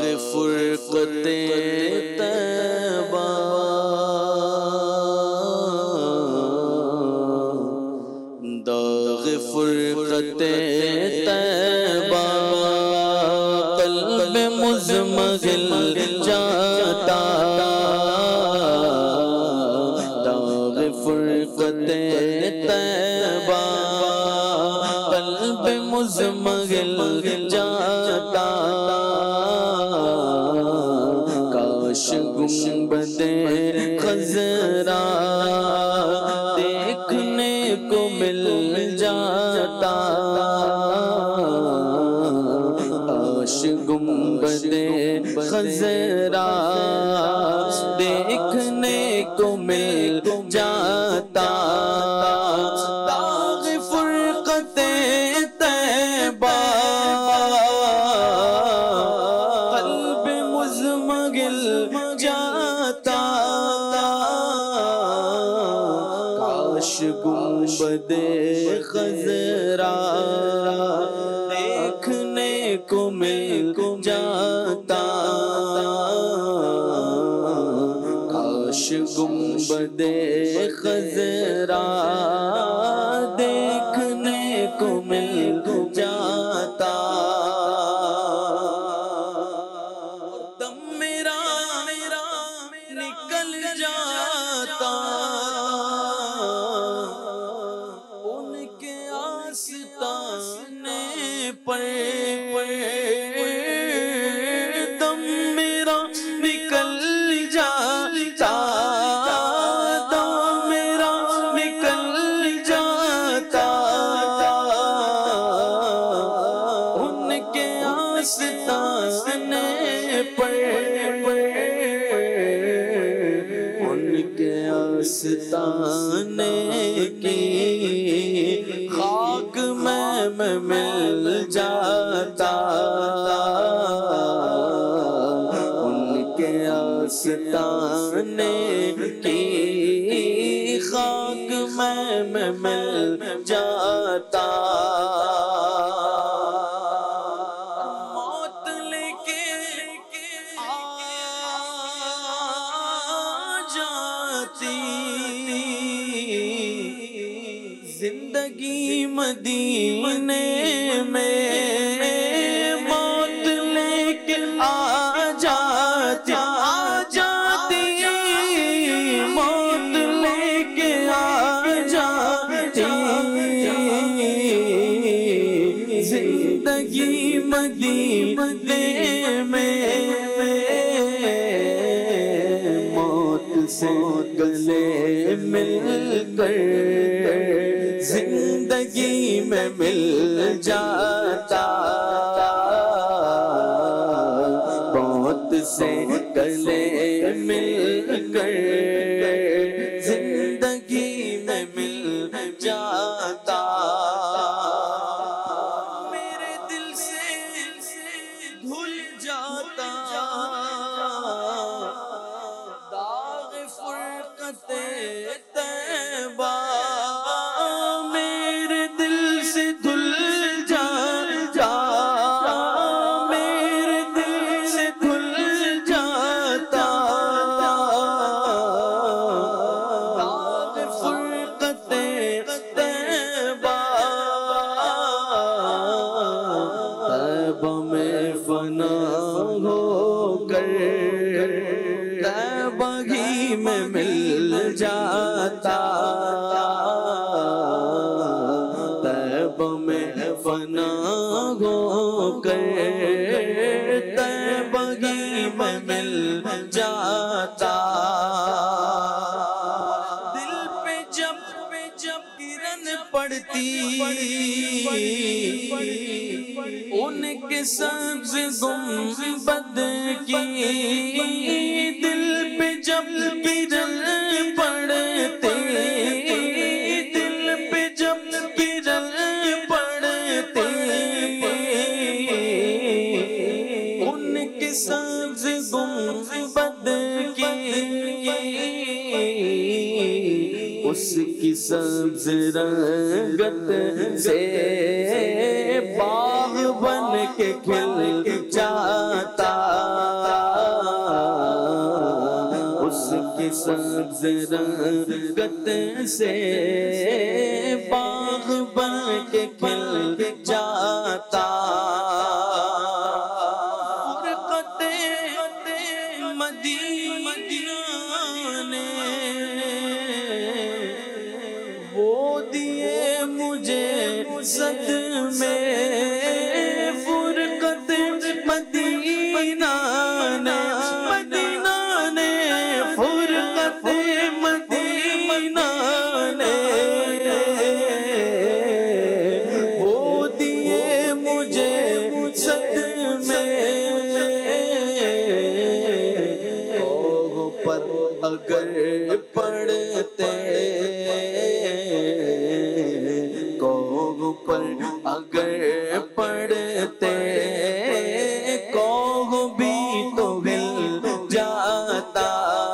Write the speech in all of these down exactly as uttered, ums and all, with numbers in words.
فرقت طیبہ داغ فرقت طیبہ قلب مزمحل جاتا داغ فرقت طیبہ قلب مزمحل جاتا کاش گنبد خضرا دیکھنے کو مل جاتا کاش گنبد خضرا دیکھنے کو مل جاتا داغ فرقت طیبہ قلب مزمحل جاتا کاش گنبد خضرا دیکھنے کو مل جاتا کاش گنبد خضرا دیکھنے کو مل جاتا دم میرا نکل جاتا ان کے آستانے پر دم میرا نکل جاتا دم میرا نکل جاتا ان کے آستانے پر ان کے آستانے کی خاک میں میں مل جاتا ان کے آستانے کی خاک میں میں مل جاتا موت لے کے آ جاتی زندگی مدینے میں موت لے کے آ جاتی آ جاتی موت لے کے آ جاتی زندگی مدینے میں موت سے گلے مل کر زندگی میں مل جاتا موت سے گلے مل کر زندگی میں مل جاتا میرے دل سے دھل جاتا داغ فرقت طیبہ میرے دل سے دھل جاتا میرے دل سے دھل جاتا داغ فرقت طیبہ طیبہ میں فنا ہو کر طیبہ ہی میں مل جاتا طیبہ میں فنا ہو کر طیبہ ہی میں مل جاتا دل پہ جب جب کرن پڑتی ان کے سبز گنبد کی دل پہ جب کرن پڑتی دل پہ جب کرن پڑتی ان کے سبز گنبد کی اس کی سبز رنگت سے باغ بن کے کھل جاتا سبز رنگت سے باغ بن کے کھل جاتا فرقت مدینہ نے وہ دیے مجھے صدمے فرقت مدینہ نے مدینہ نے فرقت مدینہ نے وہ دیے مجھے صدمے کوہ پر اگر پڑتے کوہ پر اگر پڑتے کوہ بھی تو ہل جاتا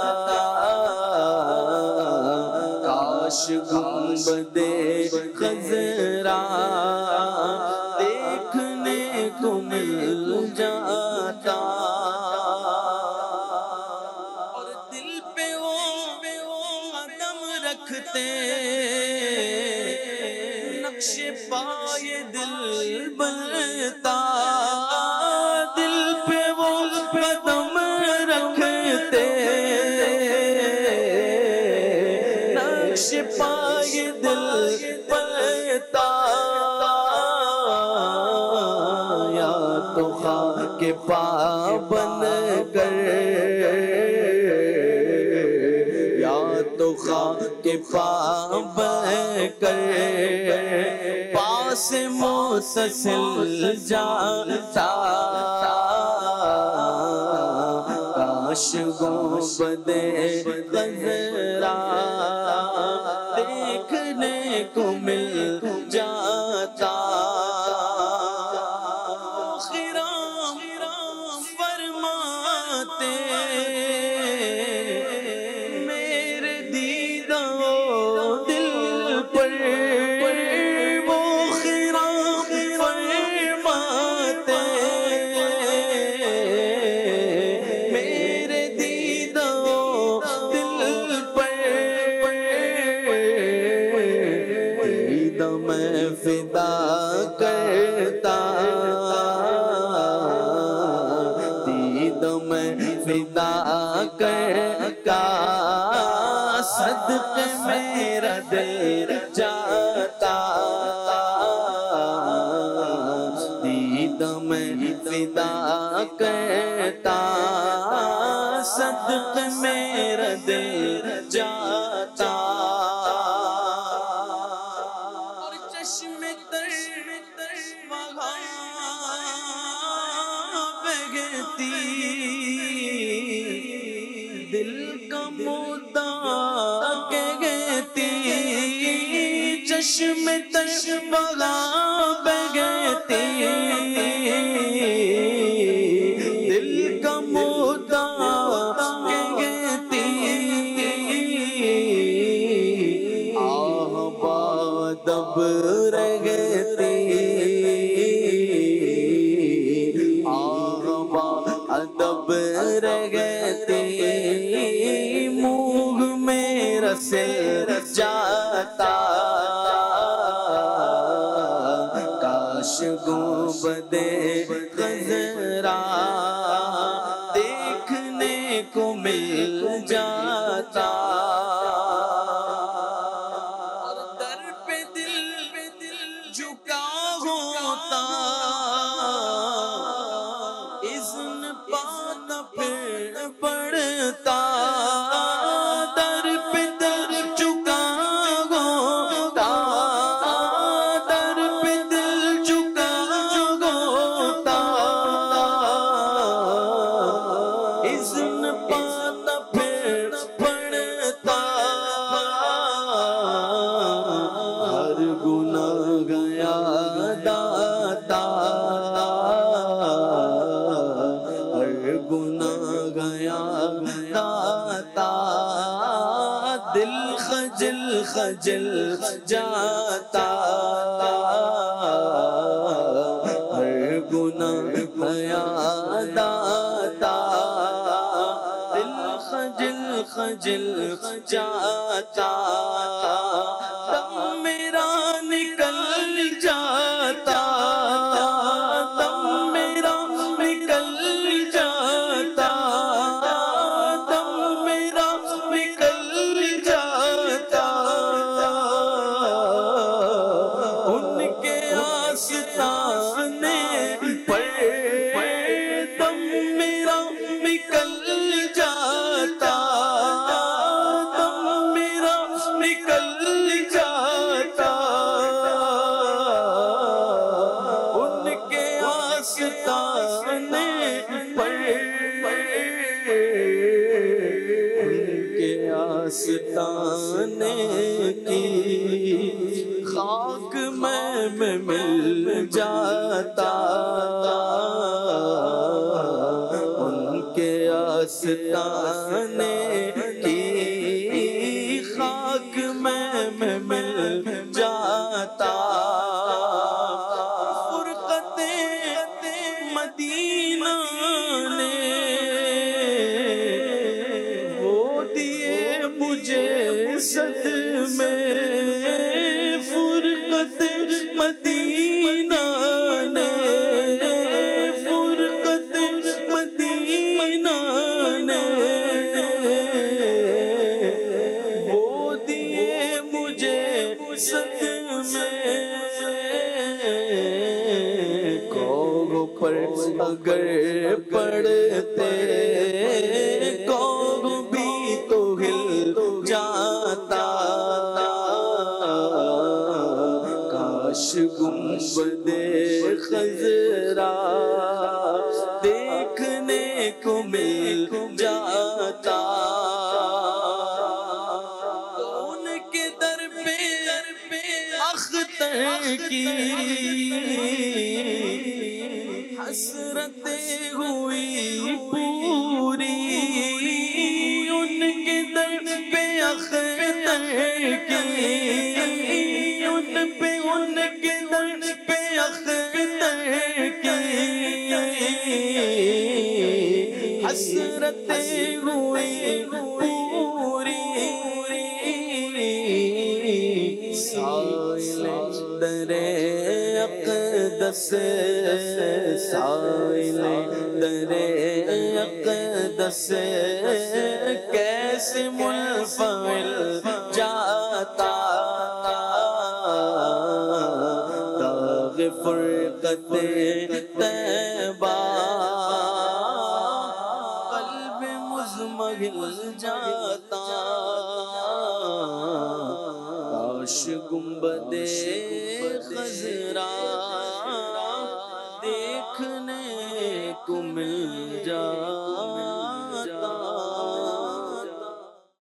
کاش گنبد خضرا دیکھنے کو مل جاتا اور دل پہ وہ قدم رکھتے نقش پائے دل بنتا دل پہ وہ قدم رکھتے نقش پائے دل بنتا یا تو خاک پا بن کر یا تو خاک پا بن کر پاس متصل جاتا کاش گنبد خضرا دیکھنے کو مل جاتا خرام فرماتے میرے دیدہ دل پر وہ خرام فرماتے میرے دیدہ دل پر دیدہ میں فدا کرتا دیدہ میں فدا کرتا صدق میرا دل جاتا دیدہ میں فدا کرتا صدق میرا دل جاتا اور چشم تر وہاں بہتی دل کا مدعا کہتی چشم تر وہاں بہتی دل کا مدعا کہتی آہ بادب رہتی آہ بادب رہتی منہ میرا سر جاتا کاش گنبد خضرا دیکھنے کو مل جاتا اور در پہ دل جھکا ہوتا اذن پانا پھر پڑتا در پہ دل جھکا ہوتا در پہ دل جھکا ہوتا اذن پانا پھر پڑتا ہر گناہ گیا داتا ہر گناہ گیا داتا دل خجل خجل جاتا ہر گناہ گیا داتا دل خجل خجل جاتا دم میرا نکل جاتا دم میرا نکل جاتا دم میرا نکل جاتا ان کے آستانے پر دم میرا نکل جاتا دم میرا نکل جاتا ان کے آستانے پر ان کے آستانے کی خاک میں میں مل جاتا ان کے آستانے کی خاک میں میں مل جاتا فرقت مدینہ نے وہ دیے مجھے صدمے فرقت مدینہ نے فرقت مدینہ نے وہ دیے مجھے صدمے کوگو پر اگر پڑتے کوگو بھی تو ہل جاتا کاش گنبد خضرا دیکھنے کو مل جاتا ان کے در پہ اختر کی حسرتیں ہوئی پوری ان کے در پہ اختر کی ان پہ ان کے در پہ اختر کی حسرتیں ہوئی پوری سائل در اقدس سائل در اقدس کیسے منفعل جاتا داغ فرقت طیبہ قلب مزمحل جاتا کاش گنبد